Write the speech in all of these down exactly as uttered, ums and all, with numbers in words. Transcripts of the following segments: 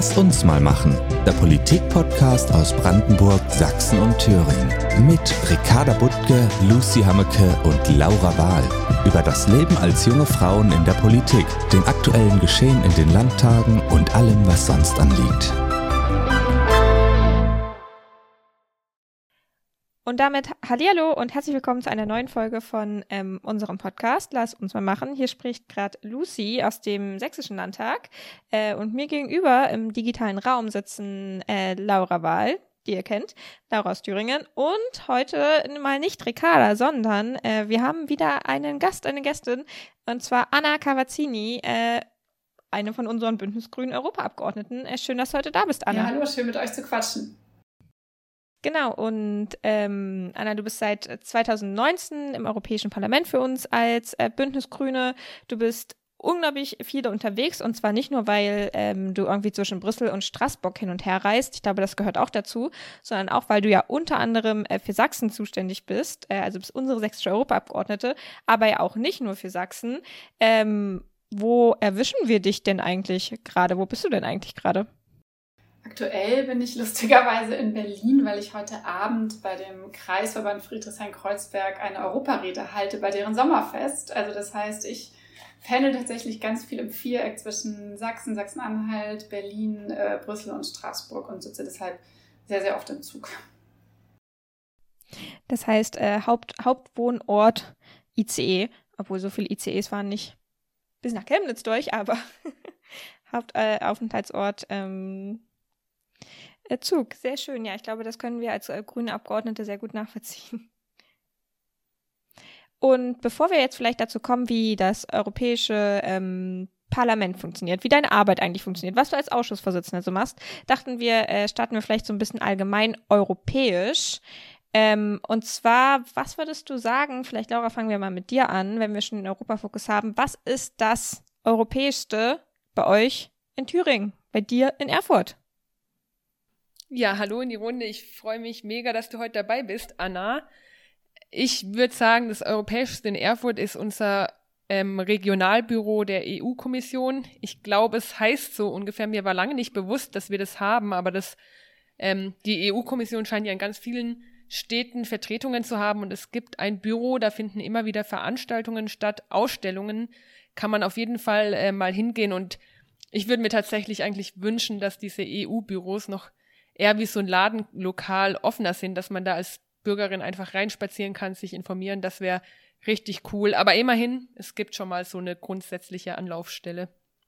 Lass uns mal machen. Der Politik-Podcast aus Brandenburg, Sachsen und Thüringen. Mit Ricarda Butke, Lucy Hammeke und Laura Wahl. Über das Leben als junge Frauen in der Politik, den aktuellen Geschehen in den Landtagen und allem, was sonst anliegt. Und damit hallihallo und herzlich willkommen zu einer neuen Folge von ähm, unserem Podcast. Lass uns mal machen. Hier spricht gerade Lucy aus dem Sächsischen Landtag äh, und mir gegenüber im digitalen Raum sitzen äh, Laura Wahl, die ihr kennt, Laura aus Thüringen, und heute mal nicht Ricarda, sondern äh, wir haben wieder einen Gast, eine Gästin, und zwar Anna Cavazzini, äh, eine von unseren Bündnisgrünen Europaabgeordneten. Äh, schön, dass du heute da bist, Anna. Ja, hallo, schön mit euch zu quatschen. Genau, und ähm, Anna, du bist seit zwanzig neunzehn im Europäischen Parlament für uns als äh, Bündnisgrüne. Du bist unglaublich viel unterwegs, und zwar nicht nur, weil ähm, du irgendwie zwischen Brüssel und Straßburg hin und her reist, ich glaube, das gehört auch dazu, sondern auch, weil du ja unter anderem äh, für Sachsen zuständig bist, äh, also bist unsere sächsische Europaabgeordnete, aber ja auch nicht nur für Sachsen. Ähm, wo erwischen wir dich denn eigentlich gerade? Wo bist du denn eigentlich gerade? Aktuell bin ich lustigerweise in Berlin, weil ich heute Abend bei dem Kreisverband Friedrichshain-Kreuzberg eine Europarede halte bei deren Sommerfest. Also das heißt, ich pendel tatsächlich ganz viel im Viereck zwischen Sachsen, Sachsen-Anhalt, Berlin, äh, Brüssel und Straßburg und sitze deshalb sehr, sehr oft im Zug. Das heißt, äh, Haupt, Hauptwohnort I C E, obwohl so viele I C Es waren nicht bis nach Chemnitz durch, aber Hauptaufenthaltsort äh, ähm, Zug, sehr schön. Ja, ich glaube, das können wir als äh, grüne Abgeordnete sehr gut nachvollziehen. Und bevor wir jetzt vielleicht dazu kommen, wie das Europäische ähm, Parlament funktioniert, wie deine Arbeit eigentlich funktioniert, was du als Ausschussvorsitzende so machst, dachten wir, äh, starten wir vielleicht so ein bisschen allgemein europäisch. Ähm, und zwar, was würdest du sagen, vielleicht Laura, fangen wir mal mit dir an, wenn wir schon den Europafokus haben, was ist das Europäischste bei euch in Thüringen, bei dir in Erfurt? Ja, hallo in die Runde. Ich freue mich mega, dass du heute dabei bist, Anna. Ich würde sagen, das Europäischste in Erfurt ist unser ähm, Regionalbüro der E U-Kommission. Ich glaube, es heißt so ungefähr. Mir war lange nicht bewusst, dass wir das haben, aber das, ähm, die E U-Kommission scheint ja in ganz vielen Städten Vertretungen zu haben, und es gibt ein Büro, da finden immer wieder Veranstaltungen statt, Ausstellungen. Kann man auf jeden Fall äh, mal hingehen, und ich würde mir tatsächlich eigentlich wünschen, dass diese E U-Büros noch eher wie so ein Ladenlokal offener sind, dass man da als Bürgerin einfach reinspazieren kann, sich informieren, das wäre richtig cool. Aber immerhin, es gibt schon mal so eine grundsätzliche Anlaufstelle.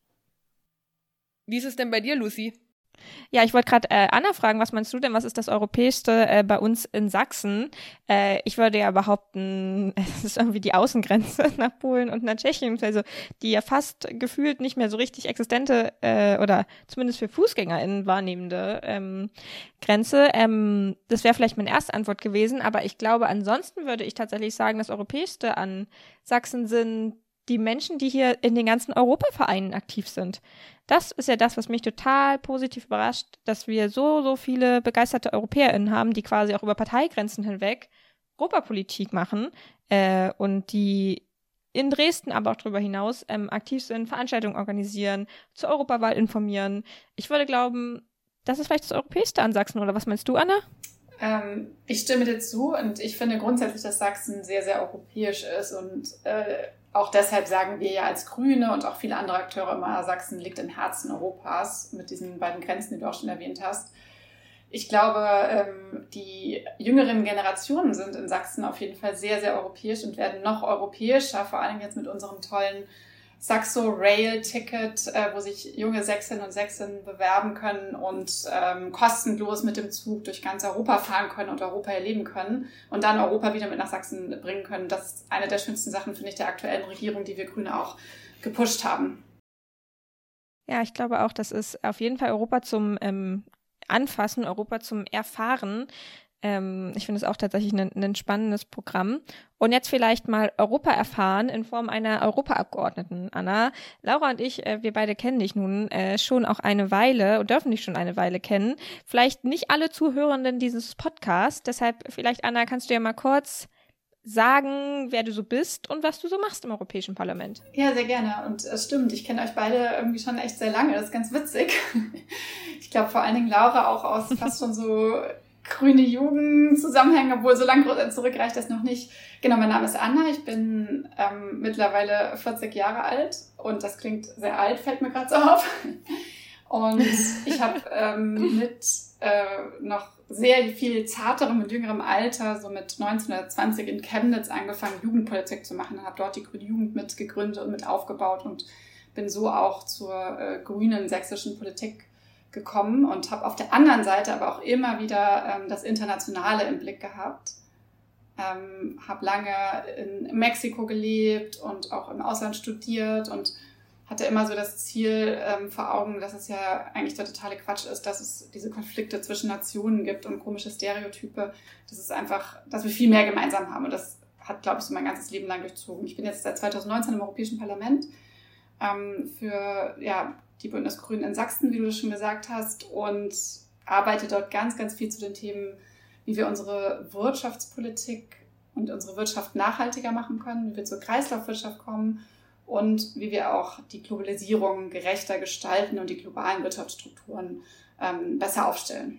Wie ist es denn bei dir, Lucy? Ja, ich wollte gerade äh, Anna fragen, was meinst du denn, was ist das Europäischste äh, bei uns in Sachsen? Äh, ich würde ja behaupten, es ist irgendwie die Außengrenze nach Polen und nach Tschechien, also die ja fast gefühlt nicht mehr so richtig existente äh, oder zumindest für FußgängerInnen wahrnehmende ähm, Grenze. Ähm, das wäre vielleicht meine erste Antwort gewesen, aber ich glaube, ansonsten würde ich tatsächlich sagen, das Europäischste an Sachsen sind die Menschen, die hier in den ganzen Europavereinen aktiv sind. Das ist ja das, was mich total positiv überrascht, dass wir so, so viele begeisterte EuropäerInnen haben, die quasi auch über Parteigrenzen hinweg Europapolitik machen äh, und die in Dresden, aber auch darüber hinaus ähm, aktiv sind, Veranstaltungen organisieren, zur Europawahl informieren. Ich würde glauben, das ist vielleicht das Europäischste an Sachsen, oder was meinst du, Anna? Ähm, ich stimme dir zu, und ich finde grundsätzlich, dass Sachsen sehr, sehr europäisch ist, und äh, auch deshalb sagen wir ja als Grüne und auch viele andere Akteure immer, Sachsen liegt im Herzen Europas mit diesen beiden Grenzen, die du auch schon erwähnt hast. Ich glaube, ähm, die jüngeren Generationen sind in Sachsen auf jeden Fall sehr, sehr europäisch und werden noch europäischer, vor allem jetzt mit unserem tollen Saxo-Rail-Ticket, äh, wo sich junge Sächsinnen und Sächsen bewerben können und ähm, kostenlos mit dem Zug durch ganz Europa fahren können und Europa erleben können und dann Europa wieder mit nach Sachsen bringen können. Das ist eine der schönsten Sachen, finde ich, der aktuellen Regierung, die wir Grüne auch gepusht haben. Ja, ich glaube auch, das ist auf jeden Fall Europa zum ähm, Anfassen, Europa zum Erfahren. Ähm, ich finde es auch tatsächlich ein, ein spannendes Programm. Und jetzt vielleicht mal Europa erfahren in Form einer Europaabgeordneten, Anna. Laura und ich, äh, wir beide kennen dich nun äh, schon auch eine Weile und dürfen dich schon eine Weile kennen. Vielleicht nicht alle Zuhörenden dieses Podcasts, deshalb vielleicht, Anna, kannst du ja mal kurz sagen, wer du so bist und was du so machst im Europäischen Parlament? Ja, sehr gerne. Und es stimmt, ich kenne euch beide irgendwie schon echt sehr lange. Das ist ganz witzig. Ich glaube vor allen Dingen Laura auch aus fast schon so grüne Jugendzusammenhänge, obwohl so lange zurückreicht das noch nicht. Genau, mein Name ist Anna. Ich bin ähm, mittlerweile vierzig Jahre alt und das klingt sehr alt, fällt mir gerade so auf. Und ich habe ähm, mit äh, noch sehr viel zarterem und jüngerem Alter, so mit neunzehn oder zwanzig in Chemnitz angefangen, Jugendpolitik zu machen. Habe dort die Grüne Jugend mit gegründet und mit aufgebaut und bin so auch zur äh, grünen sächsischen Politik gekommen und habe auf der anderen Seite aber auch immer wieder ähm, das Internationale im Blick gehabt. Ähm, habe lange in Mexiko gelebt und auch im Ausland studiert und hatte immer so das Ziel ähm, vor Augen, dass es ja eigentlich der totale Quatsch ist, dass es diese Konflikte zwischen Nationen gibt und komische Stereotype. Das ist einfach, dass wir viel mehr gemeinsam haben und das hat, glaube ich, so mein ganzes Leben lang durchzogen. Ich bin jetzt seit zwanzig neunzehn im Europäischen Parlament ähm, für ja, die Bündnisgrünen in Sachsen, wie du das schon gesagt hast, und arbeite dort ganz, ganz viel zu den Themen, wie wir unsere Wirtschaftspolitik und unsere Wirtschaft nachhaltiger machen können, wie wir zur Kreislaufwirtschaft kommen und wie wir auch die Globalisierung gerechter gestalten und die globalen Wirtschaftsstrukturen ähm, besser aufstellen.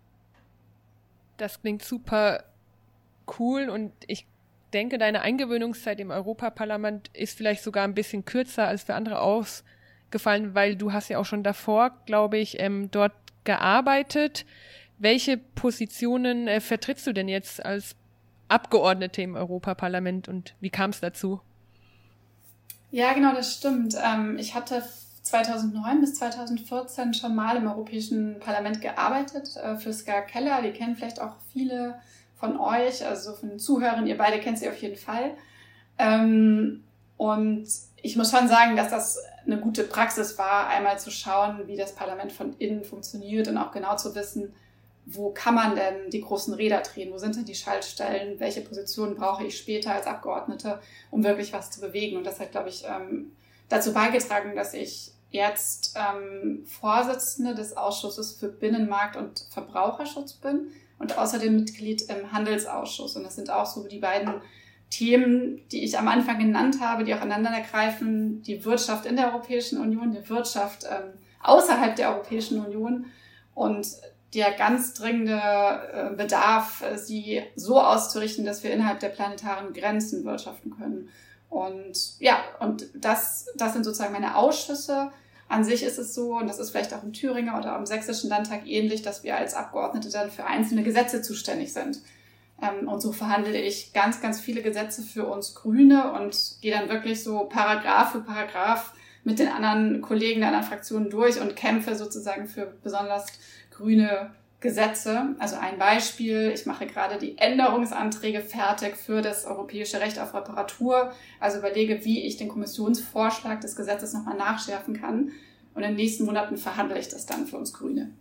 Das klingt super cool und ich denke, deine Eingewöhnungszeit im Europaparlament ist vielleicht sogar ein bisschen kürzer als für andere ausgefallen, weil du hast ja auch schon davor, glaube ich, ähm, dort gearbeitet. Welche Positionen äh, vertrittst du denn jetzt als Abgeordnete im Europaparlament und wie kam es dazu? Ja, genau, das stimmt. Ähm, ich hatte zweitausendneun bis zweitausendvierzehn schon mal im Europäischen Parlament gearbeitet äh, für Ska Keller. Die kennen vielleicht auch viele von euch, also von den Zuhörern. Ihr beide kennt sie auf jeden Fall. Ähm, und ich muss schon sagen, dass das eine gute Praxis war, einmal zu schauen, wie das Parlament von innen funktioniert und auch genau zu wissen, wo kann man denn die großen Räder drehen? Wo sind denn die Schaltstellen? Welche Positionen brauche ich später als Abgeordnete, um wirklich was zu bewegen? Und das hat, glaube ich, dazu beigetragen, dass ich jetzt ähm, Vorsitzende des Ausschusses für Binnenmarkt und Verbraucherschutz bin und außerdem Mitglied im Handelsausschuss. Und das sind auch so die beiden Themen, die ich am Anfang genannt habe, die auch ineinander greifen. Die Wirtschaft in der Europäischen Union, die Wirtschaft ähm, außerhalb der Europäischen Union und der ganz dringende äh, Bedarf, äh, sie so auszurichten, dass wir innerhalb der planetaren Grenzen wirtschaften können. Und ja, und das, das sind sozusagen meine Ausschüsse. An sich ist es so, und das ist vielleicht auch im Thüringer oder im Sächsischen Landtag ähnlich, dass wir als Abgeordnete dann für einzelne Gesetze zuständig sind. Ähm, und so verhandle ich ganz, ganz viele Gesetze für uns Grüne und gehe dann wirklich so Paragraph für Paragraph mit den anderen Kollegen der anderen Fraktionen durch und kämpfe sozusagen für besonders grüne Gesetze. Also ein Beispiel, ich mache gerade die Änderungsanträge fertig für das europäische Recht auf Reparatur, also überlege, wie ich den Kommissionsvorschlag des Gesetzes nochmal nachschärfen kann und in den nächsten Monaten verhandle ich das dann für uns Grüne.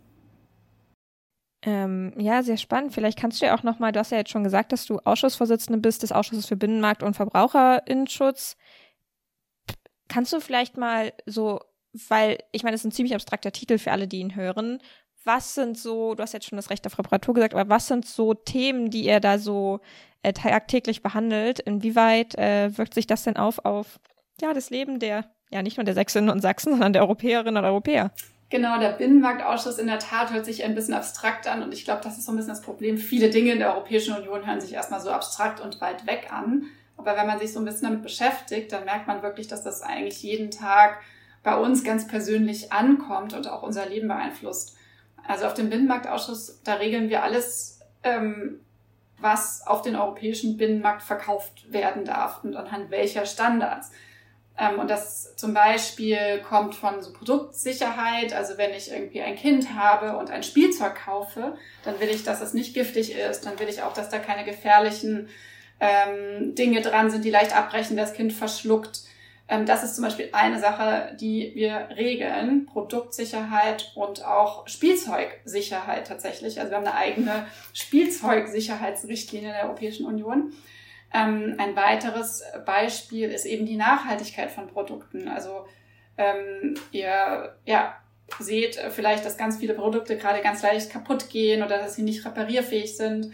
Ähm, ja, sehr spannend. Vielleicht kannst du ja auch nochmal, du hast ja jetzt schon gesagt, dass du Ausschussvorsitzende bist des Ausschusses für Binnenmarkt und Verbraucherinnenschutz. Kannst du vielleicht mal so, weil ich meine, das ist ein ziemlich abstrakter Titel für alle, die ihn hören, was sind so, du hast jetzt schon das Recht auf Reparatur gesagt, aber was sind so Themen, die ihr da so äh, tagtäglich behandelt? Inwieweit äh, wirkt sich das denn auf auf ja das Leben der, ja nicht nur der Sächsinnen und Sachsen, sondern der Europäerinnen und Europäer? Genau, der Binnenmarktausschuss in der Tat hört sich ein bisschen abstrakt an und ich glaube, das ist so ein bisschen das Problem. Viele Dinge in der Europäischen Union hören sich erstmal so abstrakt und weit weg an. Aber wenn man sich so ein bisschen damit beschäftigt, dann merkt man wirklich, dass das eigentlich jeden Tag bei uns ganz persönlich ankommt und auch unser Leben beeinflusst. Also auf dem Binnenmarktausschuss, da regeln wir alles, ähm, was auf den europäischen Binnenmarkt verkauft werden darf und anhand welcher Standards. Ähm, und das zum Beispiel kommt von so Produktsicherheit. Also wenn ich irgendwie ein Kind habe und ein Spielzeug kaufe, dann will ich, dass es nicht giftig ist. Dann will ich auch, dass da keine gefährlichen ähm, Dinge dran sind, die leicht abbrechen, das Kind verschluckt. Das ist zum Beispiel eine Sache, die wir regeln, Produktsicherheit und auch Spielzeugsicherheit tatsächlich. Also wir haben eine eigene Spielzeugsicherheitsrichtlinie in der Europäischen Union. Ähm, ein weiteres Beispiel ist eben die Nachhaltigkeit von Produkten. Also ähm, ihr ja, seht vielleicht, dass ganz viele Produkte gerade ganz leicht kaputt gehen oder dass sie nicht reparierfähig sind.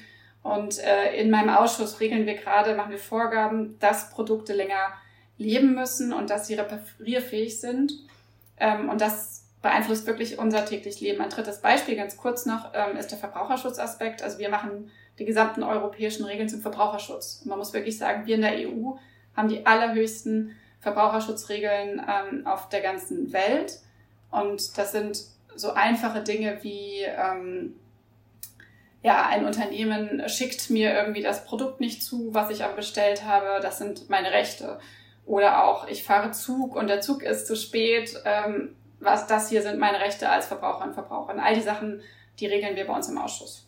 Und äh, in meinem Ausschuss regeln wir gerade, machen wir Vorgaben, dass Produkte länger leben müssen und dass sie reparierfähig sind. Ähm, und das beeinflusst wirklich unser tägliches Leben. Ein drittes Beispiel, ganz kurz noch, ähm, ist der Verbraucherschutzaspekt. Also wir machen die gesamten europäischen Regeln zum Verbraucherschutz. Und man muss wirklich sagen, wir in der E U haben die allerhöchsten Verbraucherschutzregeln ähm, auf der ganzen Welt. Und das sind so einfache Dinge wie, ähm, ja, ein Unternehmen schickt mir irgendwie das Produkt nicht zu, was ich aber bestellt habe. Das sind meine Rechte. Oder auch, ich fahre Zug und der Zug ist zu spät. Ähm, was, das hier sind meine Rechte als Verbraucherin und Verbraucherin. All die Sachen, die regeln wir bei uns im Ausschuss.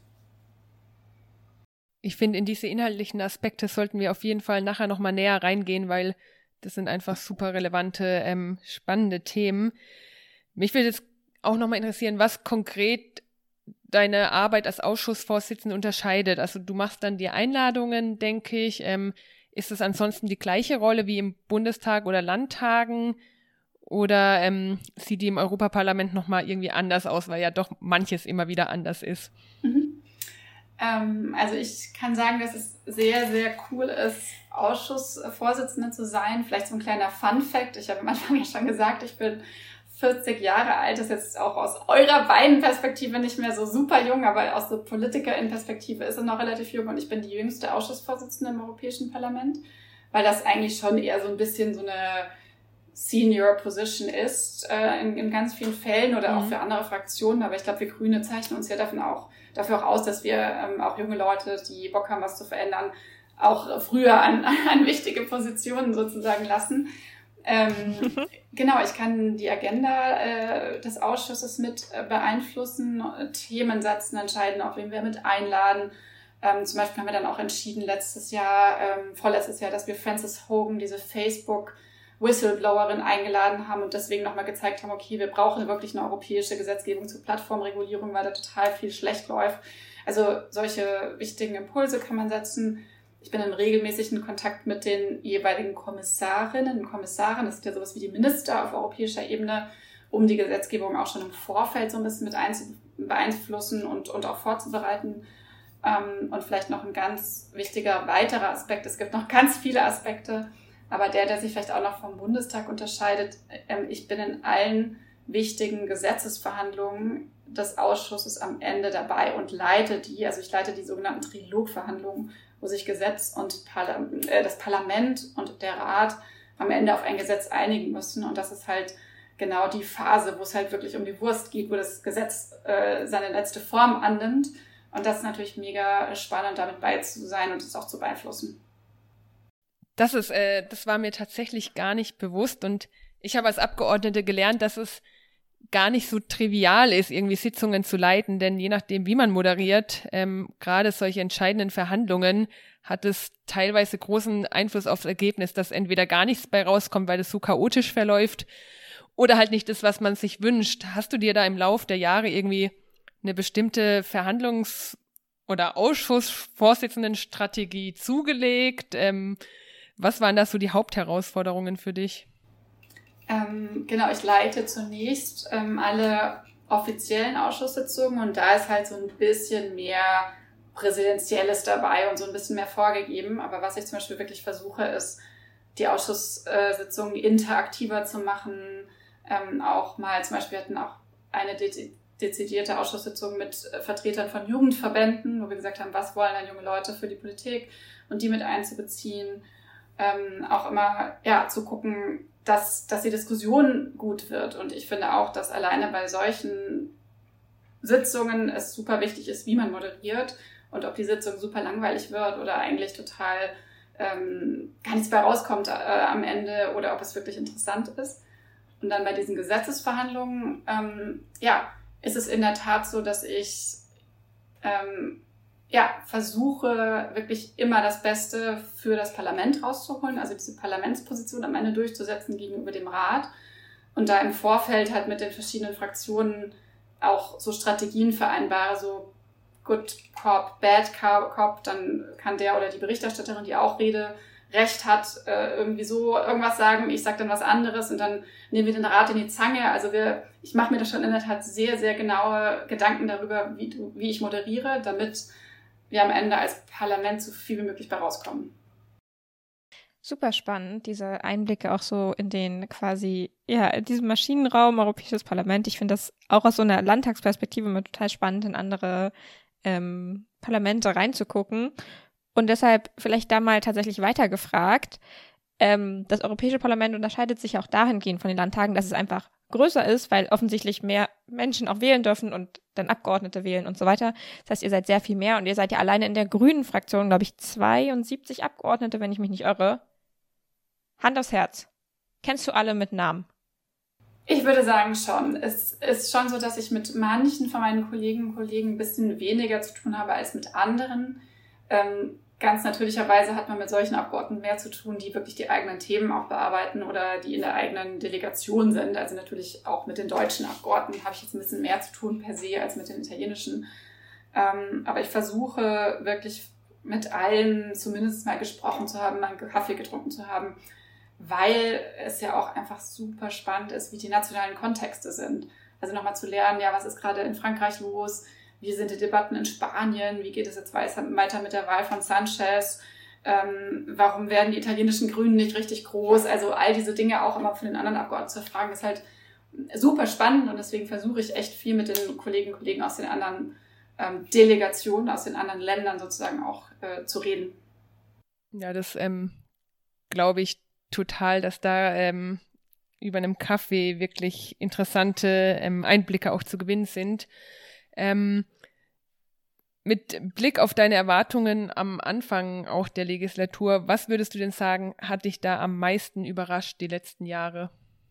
Ich finde, in diese inhaltlichen Aspekte sollten wir auf jeden Fall nachher nochmal näher reingehen, weil das sind einfach super relevante, ähm, spannende Themen. Mich würde jetzt auch nochmal interessieren, was konkret deine Arbeit als Ausschussvorsitzende unterscheidet. Also du machst dann die Einladungen, denke ich. Ähm, ist es ansonsten die gleiche Rolle wie im Bundestag oder Landtagen? Oder ähm, sieht die im Europaparlament nochmal irgendwie anders aus, weil ja doch manches immer wieder anders ist? Mhm. Ähm, also ich kann sagen, dass es sehr, sehr cool ist, Ausschussvorsitzende zu sein. Vielleicht so ein kleiner Fun-Fact. Ich habe am Anfang ja schon gesagt, ich bin vierzig Jahre alt, ist jetzt auch aus eurer beiden Perspektive nicht mehr so super jung, aber aus der PolitikerInnen-Perspektive ist es noch relativ jung und ich bin die jüngste Ausschussvorsitzende im Europäischen Parlament, weil das eigentlich schon eher so ein bisschen so eine Senior Position ist, äh, in, in ganz vielen Fällen oder mhm. auch für andere Fraktionen, aber ich glaube, wir Grüne zeichnen uns ja davon auch, dafür auch aus, dass wir ähm, auch junge Leute, die Bock haben, was zu verändern, auch früher an, an wichtige Positionen sozusagen lassen. Ähm, genau, ich kann die Agenda äh, des Ausschusses mit äh, beeinflussen, Themen setzen, entscheiden, auch wen wir mit einladen. Ähm, zum Beispiel haben wir dann auch entschieden letztes Jahr, ähm, vorletztes Jahr, dass wir Frances Hogan, diese Facebook-Whistleblowerin, eingeladen haben und deswegen nochmal gezeigt haben, okay, wir brauchen wirklich eine europäische Gesetzgebung zur Plattformregulierung, weil da total viel schlecht läuft. Also solche wichtigen Impulse kann man setzen. Ich bin in regelmäßigen Kontakt mit den jeweiligen Kommissarinnen und Kommissaren, das sind ja sowas wie die Minister auf europäischer Ebene, um die Gesetzgebung auch schon im Vorfeld so ein bisschen mit beeinflussen und, und auch vorzubereiten. Und vielleicht noch ein ganz wichtiger weiterer Aspekt, es gibt noch ganz viele Aspekte, aber der, der sich vielleicht auch noch vom Bundestag unterscheidet, ich bin in allen wichtigen Gesetzesverhandlungen des Ausschusses am Ende dabei und leite die, also ich leite die sogenannten Trilogverhandlungen, wo sich Gesetz und Parla- äh, das Parlament und der Rat am Ende auf ein Gesetz einigen müssen. Und das ist halt genau die Phase, wo es halt wirklich um die Wurst geht, wo das Gesetz äh, seine letzte Form annimmt. Und das ist natürlich mega spannend, damit bei zu sein und es auch zu beeinflussen. Das ist, äh, das war mir tatsächlich gar nicht bewusst. Und ich habe als Abgeordnete gelernt, dass es gar nicht so trivial ist, irgendwie Sitzungen zu leiten, denn je nachdem, wie man moderiert, ähm, gerade solche entscheidenden Verhandlungen, hat es teilweise großen Einfluss aufs Ergebnis, dass entweder gar nichts bei rauskommt, weil es so chaotisch verläuft, oder halt nicht das, was man sich wünscht. Hast du dir da im Lauf der Jahre irgendwie eine bestimmte Verhandlungs- oder Ausschussvorsitzendenstrategie zugelegt? Ähm, was waren da so die Hauptherausforderungen für dich? Ähm, genau, ich leite zunächst ähm, alle offiziellen Ausschusssitzungen und da ist halt so ein bisschen mehr Präsidentielles dabei und so ein bisschen mehr vorgegeben. Aber was ich zum Beispiel wirklich versuche, ist, die Ausschusssitzungen interaktiver zu machen. Ähm, auch mal, zum Beispiel, wir hatten auch eine de- dezidierte Ausschusssitzung mit äh, Vertretern von Jugendverbänden, wo wir gesagt haben, was wollen denn junge Leute für die Politik und die mit einzubeziehen. Ähm, auch immer ja zu gucken, dass, dass die Diskussion gut wird. Und ich finde auch, dass alleine bei solchen Sitzungen es super wichtig ist, wie man moderiert und ob die Sitzung super langweilig wird oder eigentlich total ähm, gar nichts bei rauskommt äh, am Ende oder ob es wirklich interessant ist. Und dann bei diesen Gesetzesverhandlungen, ähm, ja, ist es in der Tat so, dass ich ähm, ja, versuche wirklich immer das Beste für das Parlament rauszuholen, also diese Parlamentsposition am Ende durchzusetzen gegenüber dem Rat und da im Vorfeld halt mit den verschiedenen Fraktionen auch so Strategien vereinbare, so Good Cop, Bad Cop, dann kann der oder die Berichterstatterin, die auch Rederecht hat, irgendwie so irgendwas sagen, ich sage dann was anderes und dann nehmen wir den Rat in die Zange. Also wir, ich mache mir da schon in der Tat sehr, sehr genaue Gedanken darüber, wie, wie ich moderiere, damit wir am Ende als Parlament so viel wie möglich bei rauskommen. Super spannend, diese Einblicke auch so in den quasi, ja, in diesem Maschinenraum, Europäisches Parlament. Ich finde das auch aus so einer Landtagsperspektive immer total spannend, in andere ähm, Parlamente reinzugucken. Und deshalb vielleicht da mal tatsächlich weitergefragt. Ähm, das Europäische Parlament unterscheidet sich auch dahingehend von den Landtagen, dass es einfach größer ist, weil offensichtlich mehr Menschen auch wählen dürfen und dann Abgeordnete wählen und so weiter. Das heißt, ihr seid sehr viel mehr und ihr seid ja alleine in der grünen Fraktion, glaube ich, zweiundsiebzig Abgeordnete, wenn ich mich nicht irre. Hand aufs Herz. Kennst du alle mit Namen? Ich würde sagen schon. Es ist schon so, dass ich mit manchen von meinen Kolleginnen und Kollegen ein bisschen weniger zu tun habe als mit anderen. Ähm, Ganz natürlicherweise hat man mit solchen Abgeordneten mehr zu tun, die wirklich die eigenen Themen auch bearbeiten oder die in der eigenen Delegation sind. Also natürlich auch mit den deutschen Abgeordneten habe ich jetzt ein bisschen mehr zu tun per se als mit den italienischen. Ähm, aber ich versuche wirklich mit allen zumindest mal gesprochen zu haben, mal einen Kaffee getrunken zu haben, weil es ja auch einfach super spannend ist, wie die nationalen Kontexte sind. Also nochmal zu lernen, ja, was ist gerade in Frankreich los? Wie sind die Debatten in Spanien? Wie geht es jetzt weiter mit der Wahl von Sanchez? Ähm, warum werden die italienischen Grünen nicht richtig groß? Also all diese Dinge auch immer von den anderen Abgeordneten zu fragen, ist halt super spannend und deswegen versuche ich echt viel mit den Kolleginnen und Kollegen aus den anderen ähm, Delegationen, aus den anderen Ländern sozusagen auch äh, zu reden. Ja, das ähm, glaube ich total, dass da ähm, über einem Kaffee wirklich interessante ähm, Einblicke auch zu gewinnen sind. Ähm, mit Blick auf deine Erwartungen am Anfang auch der Legislatur, was würdest du denn sagen, hat dich da am meisten überrascht die letzten Jahre?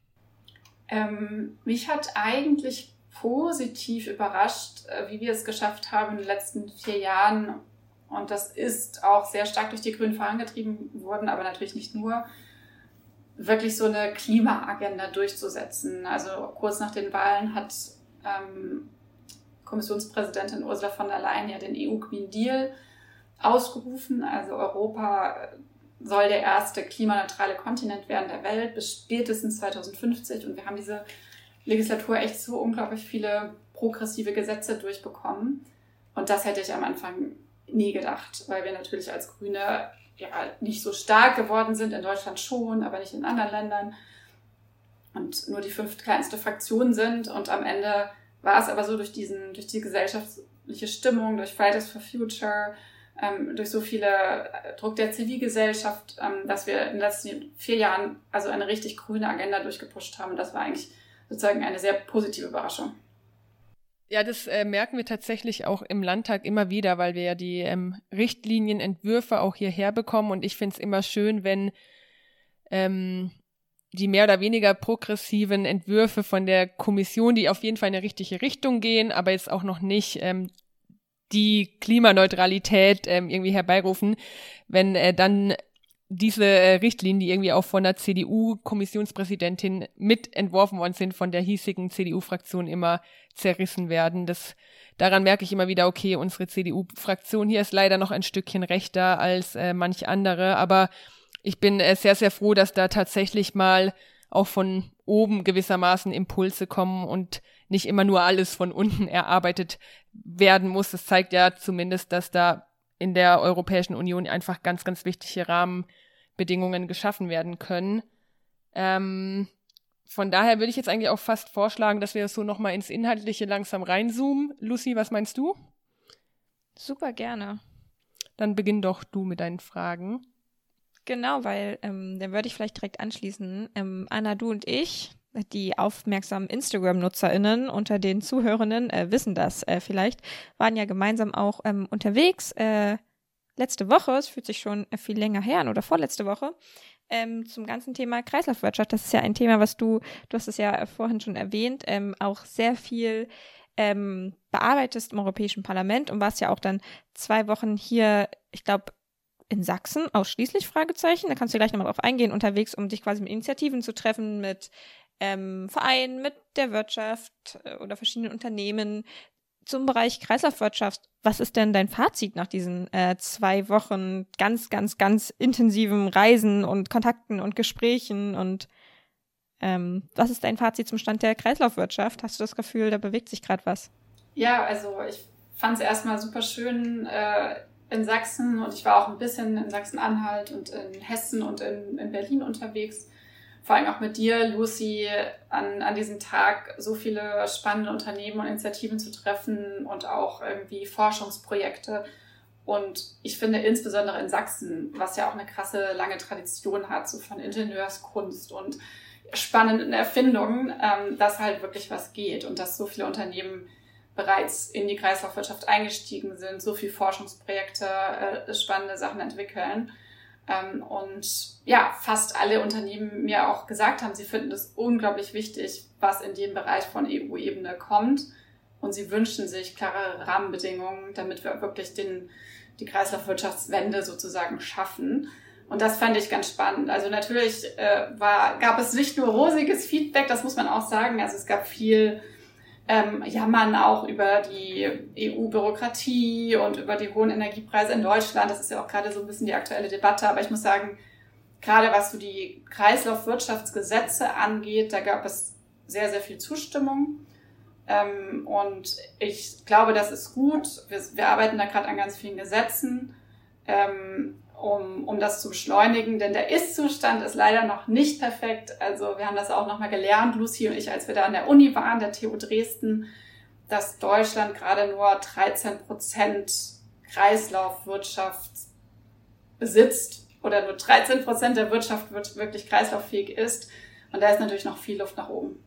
Ähm, mich hat eigentlich positiv überrascht, wie wir es geschafft haben in den letzten vier Jahren. Und das ist auch sehr stark durch die Grünen vorangetrieben worden, aber natürlich nicht nur, wirklich so eine Klimaagenda durchzusetzen. Also kurz nach den Wahlen hat ähm, Kommissionspräsidentin Ursula von der Leyen ja den E U Green Deal ausgerufen. Also Europa soll der erste klimaneutrale Kontinent werden der Welt bis spätestens zweitausendfünfzig. Und wir haben diese Legislatur echt so unglaublich viele progressive Gesetze durchbekommen. Und das hätte ich am Anfang nie gedacht, weil wir natürlich als Grüne ja nicht so stark geworden sind, in Deutschland schon, aber nicht in anderen Ländern. Und nur die fünftkleinste Fraktion sind und am Ende war es aber so durch diesen, durch die gesellschaftliche Stimmung, durch Fridays for Future, ähm, durch so viele äh, Druck der Zivilgesellschaft, ähm, dass wir in den letzten vier Jahren also eine richtig grüne Agenda durchgepusht haben. Und das war eigentlich sozusagen eine sehr positive Überraschung. Ja, das äh, merken wir tatsächlich auch im Landtag immer wieder, weil wir ja die ähm, Richtlinienentwürfe auch hierher bekommen. Und ich finde es immer schön, wenn ähm, die mehr oder weniger progressiven Entwürfe von der Kommission, die auf jeden Fall in eine richtige Richtung gehen, aber jetzt auch noch nicht ähm, die Klimaneutralität ähm, irgendwie herbeirufen, wenn äh, dann diese äh, Richtlinien, die irgendwie auch von der C D U-Kommissionspräsidentin mitentworfen worden sind, von der hiesigen C D U-Fraktion immer zerrissen werden. Das, daran merke ich immer wieder, okay, unsere C D U-Fraktion hier ist leider noch ein Stückchen rechter als äh, manch andere, aber ich bin äh, sehr, sehr froh, dass da tatsächlich mal auch von oben gewissermaßen Impulse kommen und nicht immer nur alles von unten erarbeitet werden muss. Das zeigt ja zumindest, dass da in der Europäischen Union einfach ganz, ganz wichtige Rahmenbedingungen geschaffen werden können. Ähm, von daher würde ich jetzt eigentlich auch fast vorschlagen, dass wir so nochmal ins Inhaltliche langsam reinzoomen. Lucy, was meinst du? Super gerne. Dann beginn doch du mit deinen Fragen. Genau, weil ähm, dann würde ich vielleicht direkt anschließen. Ähm, Anna, du und ich, die aufmerksamen Instagram-NutzerInnen unter den Zuhörenden äh, wissen das äh, vielleicht, waren ja gemeinsam auch ähm, unterwegs äh, letzte Woche, es fühlt sich schon äh, viel länger her an oder vorletzte Woche, ähm, zum ganzen Thema Kreislaufwirtschaft. Das ist ja ein Thema, was du, du hast es ja äh, vorhin schon erwähnt, ähm, auch sehr viel ähm, bearbeitest im Europäischen Parlament und warst ja auch dann zwei Wochen hier, ich glaube, in Sachsen ausschließlich, Fragezeichen, da kannst du gleich nochmal drauf eingehen, unterwegs, um dich quasi mit Initiativen zu treffen, mit ähm, Vereinen, mit der Wirtschaft äh, oder verschiedenen Unternehmen zum Bereich Kreislaufwirtschaft. Was ist denn dein Fazit nach diesen äh, zwei Wochen ganz, ganz, ganz intensiven Reisen und Kontakten und Gesprächen und ähm, was ist dein Fazit zum Stand der Kreislaufwirtschaft? Hast du das Gefühl, da bewegt sich gerade was? Ja, also ich fand es erstmal super schön, äh, in Sachsen und ich war auch ein bisschen in Sachsen-Anhalt und in Hessen und in, in Berlin unterwegs. Vor allem auch mit dir, Lucy, an, an diesem Tag so viele spannende Unternehmen und Initiativen zu treffen und auch irgendwie Forschungsprojekte. Und ich finde insbesondere in Sachsen, was ja auch eine krasse lange Tradition hat, so von Ingenieurskunst und spannenden Erfindungen, ähm, dass halt wirklich was geht und dass so viele Unternehmen bereits in die Kreislaufwirtschaft eingestiegen sind, so viele Forschungsprojekte, äh, spannende Sachen entwickeln. Ähm, und ja, fast alle Unternehmen mir auch gesagt haben, sie finden es unglaublich wichtig, was in dem Bereich von E U-Ebene kommt. Und sie wünschen sich klare Rahmenbedingungen, damit wir wirklich den, die Kreislaufwirtschaftswende sozusagen schaffen. Und das fand ich ganz spannend. Also natürlich äh, war, gab es nicht nur rosiges Feedback, das muss man auch sagen. Also es gab viel ähm, Jammern auch über die E U-Bürokratie und über die hohen Energiepreise in Deutschland. Das ist ja auch gerade so ein bisschen die aktuelle Debatte. Aber ich muss sagen, gerade was so die Kreislaufwirtschaftsgesetze angeht, da gab es sehr, sehr viel Zustimmung. Ähm, und ich glaube, das ist gut. Wir, wir arbeiten da gerade an ganz vielen Gesetzen, ähm, um, um das zu beschleunigen. Denn der Ist-Zustand ist leider noch nicht perfekt. Also wir haben das auch nochmal gelernt, Lucy und ich, als wir da an der Uni waren, der T U Dresden, dass Deutschland gerade nur dreizehn Prozent Kreislaufwirtschaft besitzt oder nur dreizehn Prozent der Wirtschaft wirklich kreislauffähig ist. Und da ist natürlich noch viel Luft nach oben.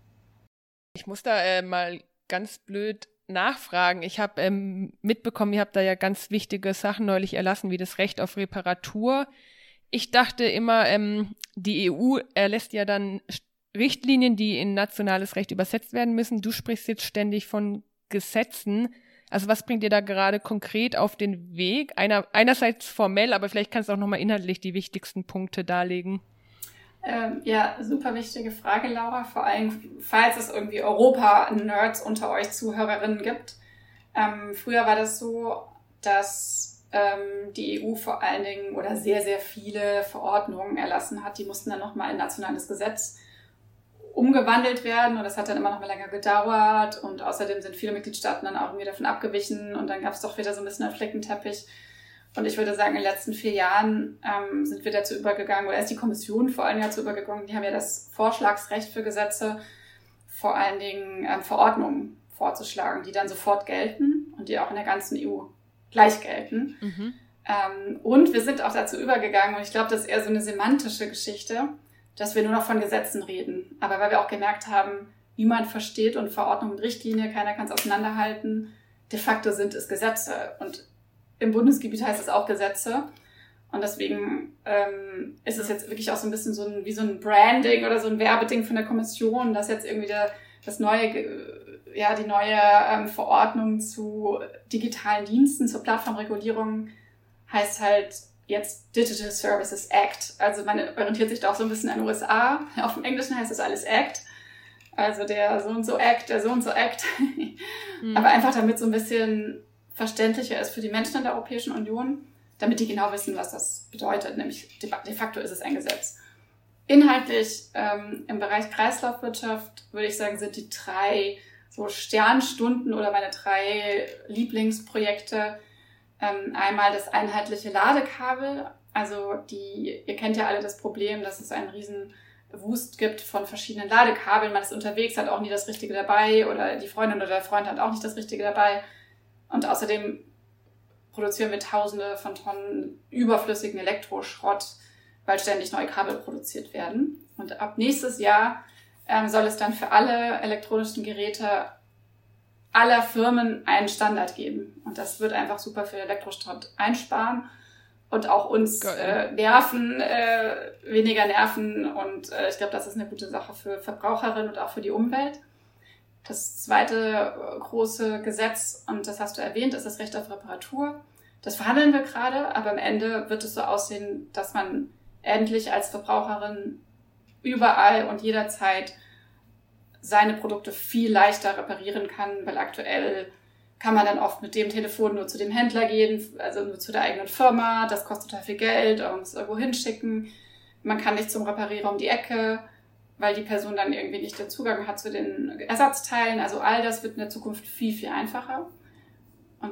Ich muss da äh, mal ganz blöd nachfragen. Ich habe ähm, mitbekommen, ihr habt da ja ganz wichtige Sachen neulich erlassen, wie das Recht auf Reparatur. Ich dachte immer, ähm, die E U erlässt ja dann Richtlinien, die in nationales Recht übersetzt werden müssen. Du sprichst jetzt ständig von Gesetzen. Also was bringt ihr da gerade konkret auf den Weg? Einer, einerseits formell, aber vielleicht kannst du auch nochmal inhaltlich die wichtigsten Punkte darlegen. Ähm, ja, super wichtige Frage, Laura. Vor allem, falls es irgendwie Europa-Nerds unter euch Zuhörerinnen gibt. Ähm, früher war das so, dass ähm, die E U vor allen Dingen oder sehr, sehr viele Verordnungen erlassen hat. Die mussten dann nochmal in nationales Gesetz umgewandelt werden und das hat dann immer noch mal länger gedauert und außerdem sind viele Mitgliedstaaten dann auch irgendwie davon abgewichen und dann gab es doch wieder so ein bisschen einen Flickenteppich. Und ich würde sagen, in den letzten vier Jahren ähm, sind wir dazu übergegangen, oder ist die Kommission vor allen Dingen dazu übergegangen, die haben ja das Vorschlagsrecht für Gesetze, vor allen Dingen ähm, Verordnungen vorzuschlagen, die dann sofort gelten und die auch in der ganzen E U gleich gelten. Mhm. Ähm, und wir sind auch dazu übergegangen, und ich glaube, das ist eher so eine semantische Geschichte, dass wir nur noch von Gesetzen reden. Aber weil wir auch gemerkt haben, niemand versteht und Verordnung und Richtlinie, keiner kann es auseinanderhalten, de facto sind es Gesetze und im Bundesgebiet heißt es auch Gesetze. Und deswegen ähm, ist es jetzt wirklich auch so ein bisschen so ein, wie so ein Branding oder so ein Werbeding von der Kommission, dass jetzt irgendwie der, das neue, ja, die neue ähm, Verordnung zu digitalen Diensten, zur Plattformregulierung heißt halt jetzt Digital Services Act. Also man orientiert sich da auch so ein bisschen an den U S A. Auf dem Englischen heißt das alles Act. Also der so und so Act, der so und so Act. Mhm. Aber einfach damit so ein bisschen verständlicher ist für die Menschen in der Europäischen Union, damit die genau wissen, was das bedeutet. Nämlich de facto ist es ein Gesetz. Inhaltlich ähm, im Bereich Kreislaufwirtschaft würde ich sagen, sind die drei so Sternstunden oder meine drei Lieblingsprojekte ähm, einmal das einheitliche Ladekabel. Also die, ihr kennt ja alle das Problem, dass es einen riesen Wust gibt von verschiedenen Ladekabeln. Man ist unterwegs, hat auch nie das Richtige dabei oder die Freundin oder der Freund hat auch nicht das Richtige dabei. Und außerdem produzieren wir Tausende von Tonnen überflüssigen Elektroschrott, weil ständig neue Kabel produziert werden. Und ab nächstes Jahr ähm, soll es dann für alle elektronischen Geräte aller Firmen einen Standard geben. Und das wird einfach super viel Elektroschrott einsparen und auch uns äh, nerven, äh, weniger nerven. Und äh, ich glaube, das ist eine gute Sache für Verbraucherinnen und auch für die Umwelt. Das zweite große Gesetz, und das hast du erwähnt, ist das Recht auf Reparatur. Das verhandeln wir gerade, aber am Ende wird es so aussehen, dass man endlich als Verbraucherin überall und jederzeit seine Produkte viel leichter reparieren kann, weil aktuell kann man dann oft mit dem Telefon nur zu dem Händler gehen, also nur zu der eigenen Firma. Das kostet total viel Geld, man muss es irgendwo hinschicken. Man kann nicht zum Reparierer um die Ecke, weil die Person dann irgendwie nicht den Zugang hat zu den Ersatzteilen. Also all das wird in der Zukunft viel, viel einfacher. Und das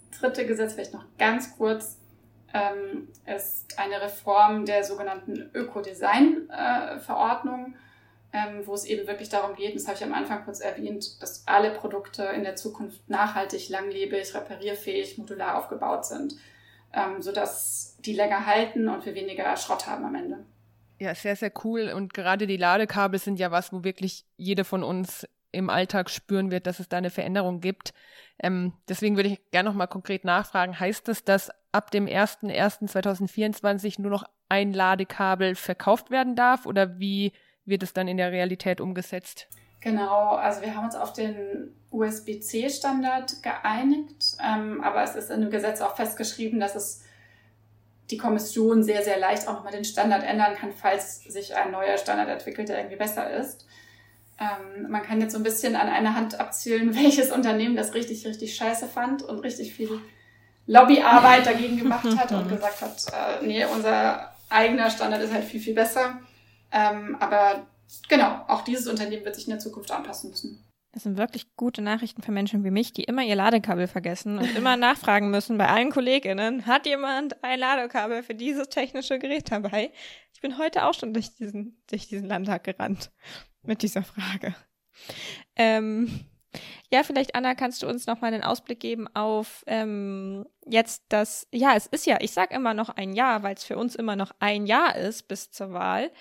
dritte Gesetz, vielleicht noch ganz kurz, ähm, ist eine Reform der sogenannten Ökodesign-Verordnung, ähm, wo es eben wirklich darum geht, das habe ich am Anfang kurz erwähnt, dass alle Produkte in der Zukunft nachhaltig, langlebig, reparierfähig, modular aufgebaut sind, ähm, sodass die länger halten und wir weniger Schrott haben am Ende. Ja, sehr, sehr cool. Und gerade die Ladekabel sind ja was, wo wirklich jede von uns im Alltag spüren wird, dass es da eine Veränderung gibt. Ähm, deswegen würde ich gerne noch mal konkret nachfragen, heißt das, dass ab dem ersten ersten zweitausendvierundzwanzig nur noch ein Ladekabel verkauft werden darf oder wie wird es dann in der Realität umgesetzt? Genau, also wir haben uns auf den U S B C-Standard geeinigt, ähm, aber es ist in dem Gesetz auch festgeschrieben, dass es die Kommission sehr, sehr leicht auch nochmal den Standard ändern kann, falls sich ein neuer Standard entwickelt, der irgendwie besser ist. Ähm, man kann jetzt so ein bisschen an einer Hand abzählen, welches Unternehmen das richtig, richtig scheiße fand und richtig viel Lobbyarbeit dagegen gemacht hat und gesagt hat, äh, nee, unser eigener Standard ist halt viel, viel besser. Ähm, aber genau, auch dieses Unternehmen wird sich in der Zukunft anpassen müssen. Das sind wirklich gute Nachrichten für Menschen wie mich, die immer ihr Ladekabel vergessen und immer nachfragen müssen bei allen KollegInnen, hat jemand ein Ladekabel für dieses technische Gerät dabei? Ich bin heute auch schon durch diesen, durch diesen Landtag gerannt mit dieser Frage. Ähm, ja, vielleicht, Anna, kannst du uns noch mal einen Ausblick geben auf ähm, jetzt das, ja, es ist ja, ich sag immer noch ein Jahr, weil es für uns immer noch ein Jahr ist bis zur Wahl.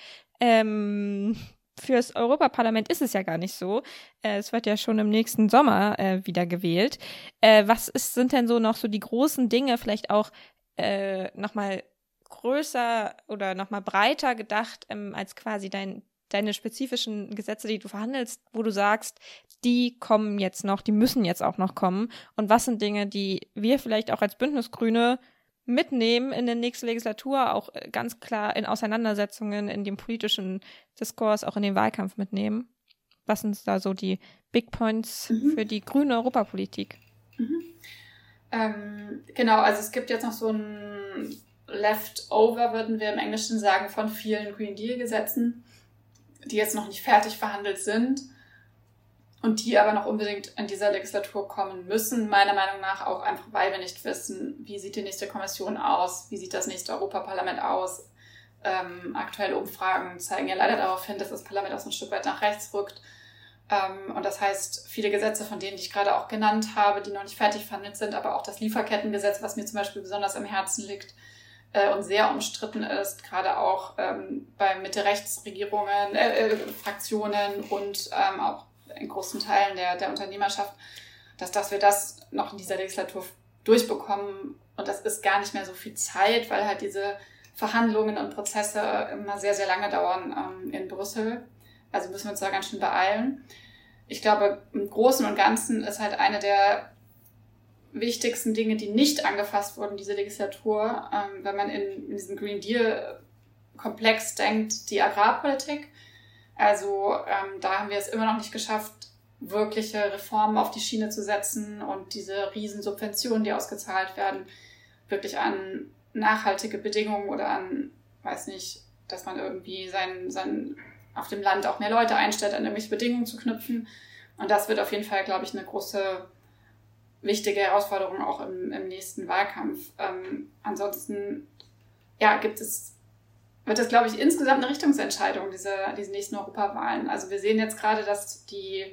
Ähm, Fürs Europaparlament ist es ja gar nicht so. Äh, es wird ja schon im nächsten Sommer äh, wieder gewählt. Äh, was ist, sind denn so noch so die großen Dinge, vielleicht auch äh, nochmal größer oder nochmal breiter gedacht, ähm, als quasi dein, deine spezifischen Gesetze, die du verhandelst, wo du sagst, die kommen jetzt noch, die müssen jetzt auch noch kommen. Und was sind Dinge, die wir vielleicht auch als Bündnisgrüne mitnehmen in die nächste Legislatur, auch ganz klar in Auseinandersetzungen, in dem politischen Diskurs, auch in den Wahlkampf mitnehmen? Was sind da so die Big Points mhm. für die grüne Europapolitik? Mhm. Ähm, genau, also es gibt jetzt noch so ein Leftover, würden wir im Englischen sagen, von vielen Green Deal-Gesetzen, die jetzt noch nicht fertig verhandelt sind und die aber noch unbedingt in dieser Legislatur kommen müssen, meiner Meinung nach auch einfach, weil wir nicht wissen, wie sieht die nächste Kommission aus, wie sieht das nächste Europaparlament aus. Ähm, aktuelle Umfragen zeigen ja leider darauf hin, dass das Parlament auch so ein Stück weit nach rechts rückt. Ähm, und das heißt, viele Gesetze von denen, die ich gerade auch genannt habe, die noch nicht fertig verhandelt sind, aber auch das Lieferkettengesetz, was mir zum Beispiel besonders am Herzen liegt äh, und sehr umstritten ist, gerade auch ähm, bei Mitte-Rechts-Regierungen, äh, äh, Fraktionen und ähm, auch in großen Teilen der, der Unternehmerschaft, dass, dass wir das noch in dieser Legislatur durchbekommen. Und das ist gar nicht mehr so viel Zeit, weil halt diese Verhandlungen und Prozesse immer sehr, sehr lange dauern ähm, in Brüssel. Also müssen wir uns da ganz schön beeilen. Ich glaube, im Großen und Ganzen ist halt eine der wichtigsten Dinge, die nicht angefasst wurden, diese Legislatur, ähm, wenn man in, in diesem Green Deal-Komplex denkt, die Agrarpolitik. Also ähm, da haben wir es immer noch nicht geschafft, wirkliche Reformen auf die Schiene zu setzen und diese riesen Subventionen, die ausgezahlt werden, wirklich an nachhaltige Bedingungen oder an, weiß nicht, dass man irgendwie sein, sein auf dem Land auch mehr Leute einstellt, an irgendwelche Bedingungen zu knüpfen. Und das wird auf jeden Fall, glaube ich, eine große, wichtige Herausforderung auch im, im nächsten Wahlkampf. Ähm, ansonsten, ja, gibt es wird das, glaube ich, insgesamt eine Richtungsentscheidung, diese, diese nächsten Europawahlen. Also wir sehen jetzt gerade, dass die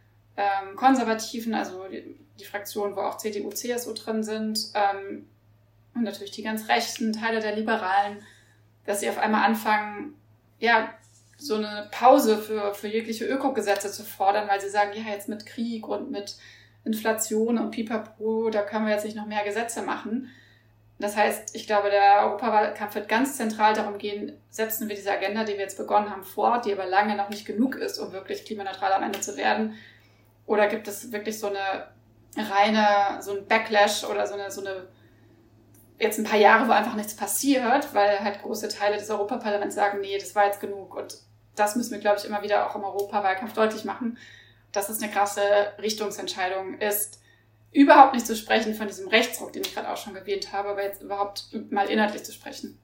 ähm, Konservativen, also die, die Fraktionen, wo auch C D U, C S U drin sind, ähm, und natürlich die ganz rechten Teile der Liberalen, dass sie auf einmal anfangen, ja, so eine Pause für, für jegliche Ökogesetze zu fordern, weil sie sagen, ja, jetzt mit Krieg und mit Inflation und Pipapo, da können wir jetzt nicht noch mehr Gesetze machen. Das heißt, ich glaube, der Europawahlkampf wird ganz zentral darum gehen, setzen wir diese Agenda, die wir jetzt begonnen haben, fort, die aber lange noch nicht genug ist, um wirklich klimaneutral am Ende zu werden? Oder gibt es wirklich so eine reine, so ein Backlash oder so eine, so eine, jetzt ein paar Jahre, wo einfach nichts passiert, weil halt große Teile des Europaparlaments sagen, nee, das war jetzt genug. Und das müssen wir, glaube ich, immer wieder auch im Europawahlkampf deutlich machen, dass es eine krasse Richtungsentscheidung ist, überhaupt nicht zu sprechen von diesem Rechtsruck, den ich gerade auch schon erwähnt habe, aber jetzt überhaupt mal inhaltlich zu sprechen.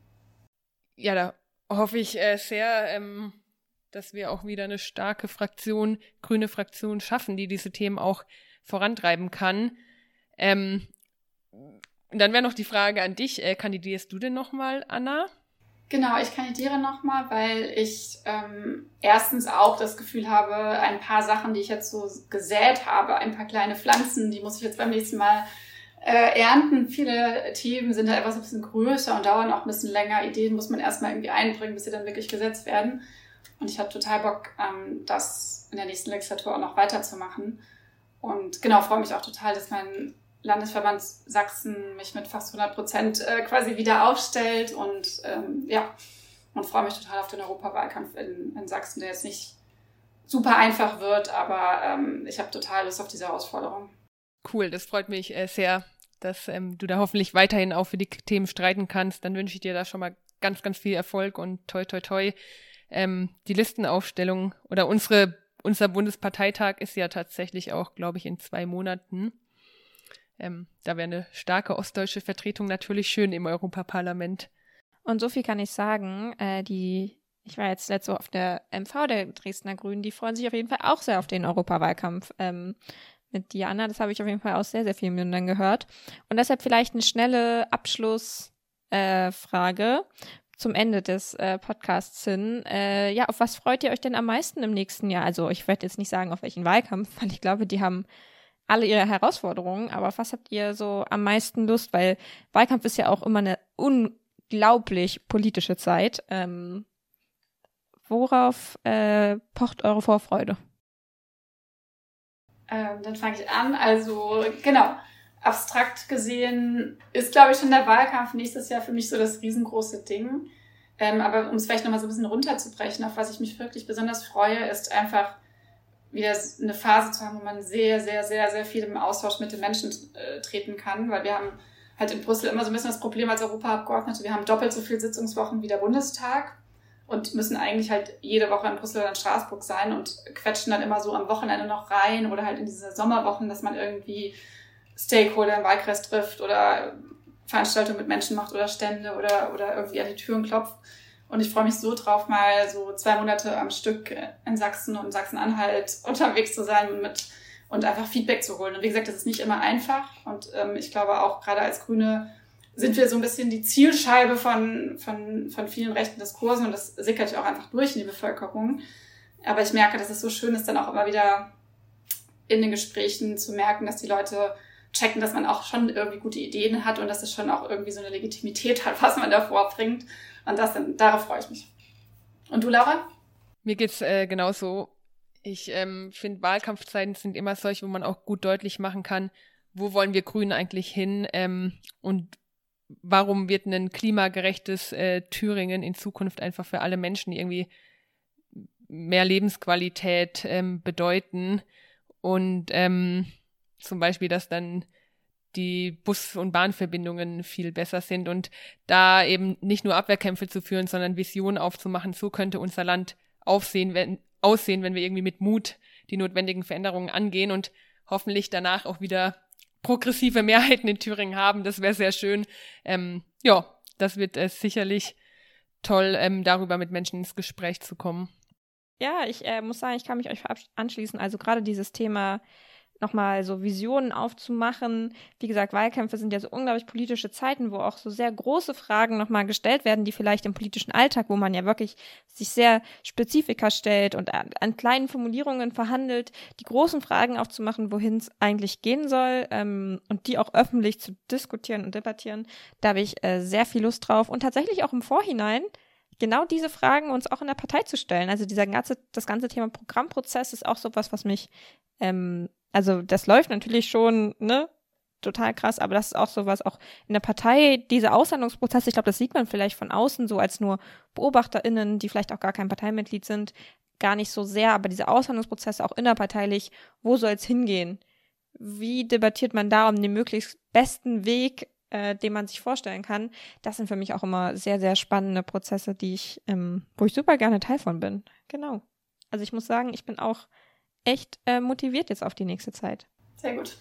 Ja, da hoffe ich äh, sehr, ähm, dass wir auch wieder eine starke Fraktion, grüne Fraktion schaffen, die diese Themen auch vorantreiben kann. Ähm, dann wäre noch die Frage an dich, äh, kandidierst du denn nochmal, Anna? Genau, ich kandidiere nochmal, weil ich ähm, erstens auch das Gefühl habe, ein paar Sachen, die ich jetzt so gesät habe, ein paar kleine Pflanzen, die muss ich jetzt beim nächsten Mal äh, ernten. Viele Themen sind halt etwas ein bisschen größer und dauern auch ein bisschen länger. Ideen muss man erstmal irgendwie einbringen, bis sie dann wirklich gesetzt werden. Und ich habe total Bock, ähm, das in der nächsten Legislatur auch noch weiterzumachen. Und genau, freue mich auch total, dass mein Landesverband Sachsen mich mit fast hundert Prozent äh, quasi wieder aufstellt und ähm, ja, und freue mich total auf den Europawahlkampf in, in Sachsen, der jetzt nicht super einfach wird, aber ähm, ich habe total Lust auf diese Herausforderung. Cool, das freut mich äh, sehr, dass ähm, du da hoffentlich weiterhin auch für die Themen streiten kannst. Dann wünsche ich dir da schon mal ganz, ganz viel Erfolg und toi, toi, toi. Ähm, die Listenaufstellung oder unsere, unser Bundesparteitag ist ja tatsächlich auch, glaube ich, in zwei Monaten. Ähm, da wäre eine starke ostdeutsche Vertretung natürlich schön im Europaparlament. Und so viel kann ich sagen, äh, die, ich war jetzt letzte Woche auf der M V der Dresdner Grünen, die freuen sich auf jeden Fall auch sehr auf den Europawahlkampf ähm, mit Diana. Das habe ich auf jeden Fall aus sehr, sehr vielen Mündern gehört. Und deshalb vielleicht eine schnelle Abschlussfrage äh, zum Ende des äh, Podcasts hin. Äh, ja, auf was freut ihr euch denn am meisten im nächsten Jahr? Also ich werde jetzt nicht sagen, auf welchen Wahlkampf, weil ich glaube, die haben alle ihre Herausforderungen, aber auf was habt ihr so am meisten Lust? Weil Wahlkampf ist ja auch immer eine unglaublich politische Zeit. Ähm, worauf äh, pocht eure Vorfreude? Ähm, dann fange ich an. Also genau, abstrakt gesehen ist, glaube ich, schon der Wahlkampf nächstes Jahr für mich so das riesengroße Ding. Ähm, aber um es vielleicht nochmal so ein bisschen runterzubrechen, auf was ich mich wirklich besonders freue, ist einfach wieder eine Phase zu haben, wo man sehr, sehr, sehr, sehr viel im Austausch mit den Menschen äh, treten kann, weil wir haben halt in Brüssel immer so ein bisschen das Problem als Europaabgeordnete, wir haben doppelt so viele Sitzungswochen wie der Bundestag und müssen eigentlich halt jede Woche in Brüssel oder in Straßburg sein und quetschen dann immer so am Wochenende noch rein oder halt in diese Sommerwochen, dass man irgendwie Stakeholder im Wahlkreis trifft oder Veranstaltungen mit Menschen macht oder Stände oder, oder irgendwie an die Türen klopft. Und ich freue mich so drauf, mal so zwei Monate am Stück in Sachsen und Sachsen-Anhalt unterwegs zu sein und, mit, und einfach Feedback zu holen. Und wie gesagt, das ist nicht immer einfach. Und ähm, ich glaube auch gerade als Grüne sind wir so ein bisschen die Zielscheibe von, von, von vielen rechten Diskursen. Und das sickert ja auch einfach durch in die Bevölkerung. Aber ich merke, dass es so schön ist, dann auch immer wieder in den Gesprächen zu merken, dass die Leute checken, dass man auch schon irgendwie gute Ideen hat und dass es schon auch irgendwie so eine Legitimität hat, was man da vorbringt. Und das, darauf freue ich mich. Und du, Laura? Mir geht's äh, genauso. Ich ähm, finde, Wahlkampfzeiten sind immer solche, wo man auch gut deutlich machen kann, wo wollen wir Grünen eigentlich hin ähm, und warum wird ein klimagerechtes äh, Thüringen in Zukunft einfach für alle Menschen irgendwie mehr Lebensqualität ähm, bedeuten. Und ähm, zum Beispiel, dass dann die Bus- und Bahnverbindungen viel besser sind und da eben nicht nur Abwehrkämpfe zu führen, sondern Visionen aufzumachen, so könnte unser Land aufsehen, wenn, aussehen, wenn wir irgendwie mit Mut die notwendigen Veränderungen angehen und hoffentlich danach auch wieder progressive Mehrheiten in Thüringen haben. Das wäre sehr schön. Ähm, ja, das wird äh, sicherlich toll, ähm, darüber mit Menschen ins Gespräch zu kommen. Ja, ich äh, muss sagen, ich kann mich euch anschließen. Also gerade dieses Thema nochmal so Visionen aufzumachen. Wie gesagt, Wahlkämpfe sind ja so unglaublich politische Zeiten, wo auch so sehr große Fragen nochmal gestellt werden, die vielleicht im politischen Alltag, wo man ja wirklich sich sehr Spezifika stellt und an, an kleinen Formulierungen verhandelt, die großen Fragen aufzumachen, wohin es eigentlich gehen soll ähm, und die auch öffentlich zu diskutieren und debattieren. Da habe ich äh, sehr viel Lust drauf und tatsächlich auch im Vorhinein genau diese Fragen uns auch in der Partei zu stellen. Also dieser ganze, das ganze Thema Programmprozess ist auch sowas, was mich ähm, also das läuft natürlich schon, ne, total krass, aber das ist auch sowas, auch in der Partei, diese Aushandlungsprozesse, ich glaube, das sieht man vielleicht von außen so als nur BeobachterInnen, die vielleicht auch gar kein Parteimitglied sind, gar nicht so sehr, aber diese Aushandlungsprozesse auch innerparteilich, wo soll es hingehen? Wie debattiert man da um den möglichst besten Weg, äh, den man sich vorstellen kann? Das sind für mich auch immer sehr, sehr spannende Prozesse, die ich, ähm, wo ich super gerne Teil von bin. Genau. Also ich muss sagen, ich bin auch echt äh, motiviert jetzt auf die nächste Zeit. Sehr gut.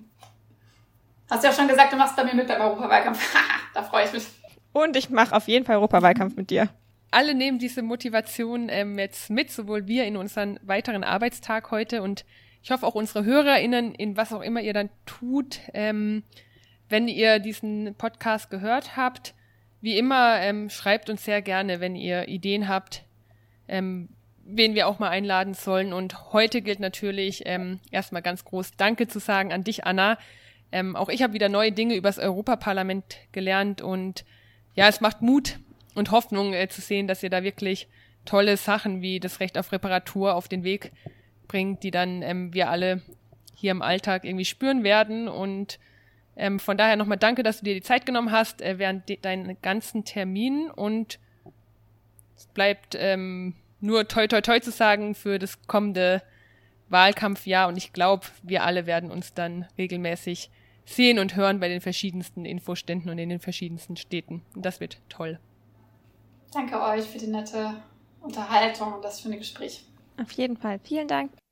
Hast du ja schon gesagt, du machst bei mir mit beim Europawahlkampf. Da freue ich mich. Und ich mache auf jeden Fall Europawahlkampf mit dir. Alle nehmen diese Motivation ähm, jetzt mit, sowohl wir in unseren weiteren Arbeitstag heute und ich hoffe auch unsere HörerInnen, in was auch immer ihr dann tut, ähm, wenn ihr diesen Podcast gehört habt, wie immer, ähm, schreibt uns sehr gerne, wenn ihr Ideen habt, ähm, wen wir auch mal einladen sollen. Und heute gilt natürlich ähm, erstmal ganz groß Danke zu sagen an dich, Anna. Ähm, auch ich habe wieder neue Dinge über das Europaparlament gelernt und ja, es macht Mut und Hoffnung äh, zu sehen, dass ihr da wirklich tolle Sachen wie das Recht auf Reparatur auf den Weg bringt, die dann ähm, wir alle hier im Alltag irgendwie spüren werden. Und ähm, von daher nochmal danke, dass du dir die Zeit genommen hast äh, während de- deinen ganzen Terminen. Und es bleibt ähm, nur toi toi toi zu sagen für das kommende Wahlkampfjahr. Und ich glaube, wir alle werden uns dann regelmäßig sehen und hören bei den verschiedensten Infoständen und in den verschiedensten Städten. Und das wird toll. Danke euch für die nette Unterhaltung und das schöne Gespräch. Auf jeden Fall. Vielen Dank.